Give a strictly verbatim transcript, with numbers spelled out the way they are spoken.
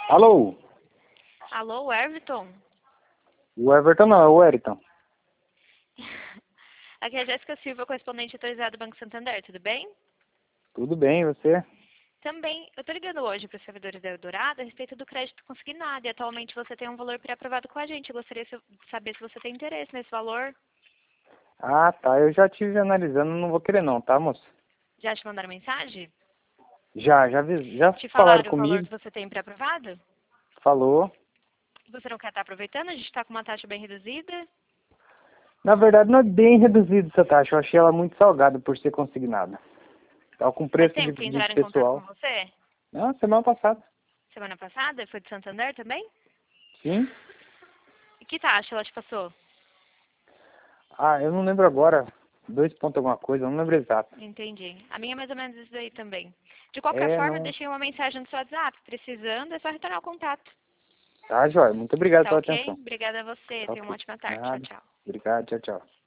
Alô? Alô, Everton? O Everton não, é o Eriton. Aqui é a Jéssica Silva, correspondente autorizada do Banco Santander, tudo bem? Tudo bem, e você? Também, eu estou ligando hoje para os servidores da Eldorado a respeito do crédito consignado e atualmente você tem um valor pré-aprovado com a gente. Eu gostaria de saber se você tem interesse nesse valor. Ah, tá, eu já estive analisando, não vou querer não, tá, moço? Já te mandaram mensagem? Já, já, vi- já Te falaram falaram o valor comigo, que você tem pré-aprovado? falou. Você não quer estar aproveitando? A gente está com uma taxa bem reduzida. Na verdade, não é bem reduzido essa taxa, eu achei ela muito salgada por ser consignada. Tá com Faz preço de, tempo que de entraram em contato com pessoal. você? Ah, semana passada. Semana passada? Foi de Santander também? Sim? E que taxa ela te passou? Ah, eu não lembro agora, dois pontos alguma coisa, eu não lembro exato. Entendi. A minha é mais ou menos isso daí também. De qualquer É, forma, eu não. deixei uma mensagem no seu WhatsApp. Precisando, é só retornar o contato. Tá, joia, muito obrigado Tá pela ok? atenção. Obrigada a você. Tá Tenha uma ok. ótima tarde. Tchau, Nada. tchau. Obrigado, tchau, tchau.